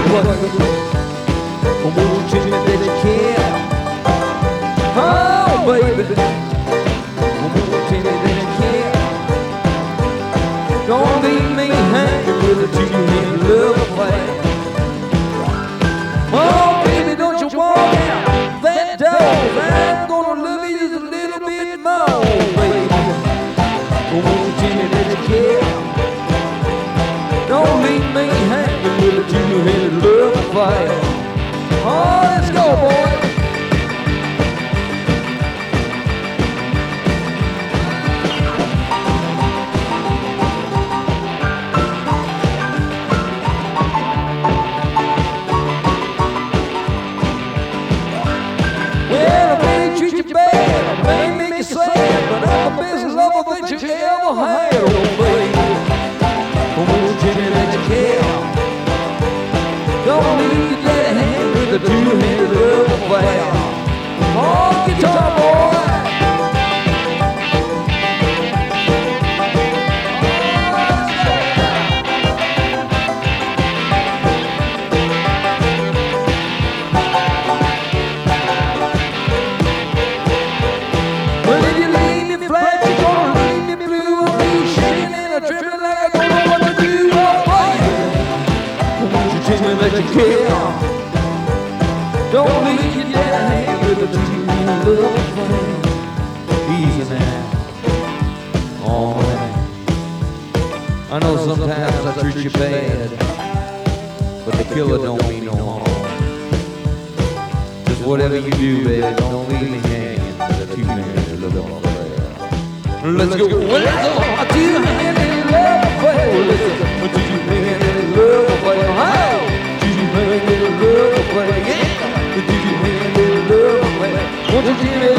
Come on, Jimmy, that you care. Oh, baby. Come on, Jimmy, that you care. Don't leave me hanging with a two-hand love affair. Oh, baby, don't you walk out that door. I'm gonna love you just a little bit more, baby. Come on, Jimmy, that you care. Don't leave me hanging with a two-hand love affair. Oh, let's go, boy. Well, I may treat you bad, I may make you sad, but I'm the best lover that you ever had, oh baby. Come on, Jimmy, that you care. Don't leave your daddy hand with a two-handed love affair. Oh, guitar boy. Well, if you leave me flat, you're gonna leave me blue. I'll be shaking and trembling like I don't know what to do, oh baby. Won't you tell me that you care? Don't leave your daddy hand with a two-handed love affair. Easy now. Oh man, I know sometimes I treat you bad, but the killer don't mean no harm. Just whatever you do, baby, don't leave me hanging with a two-handed love affair. Let's go. Well, let's go. A two-handed love affair. Well, let's go. A two-handed love affair. How? Two-handed love affair. Yeah. A two-handed love affair. Won't you give me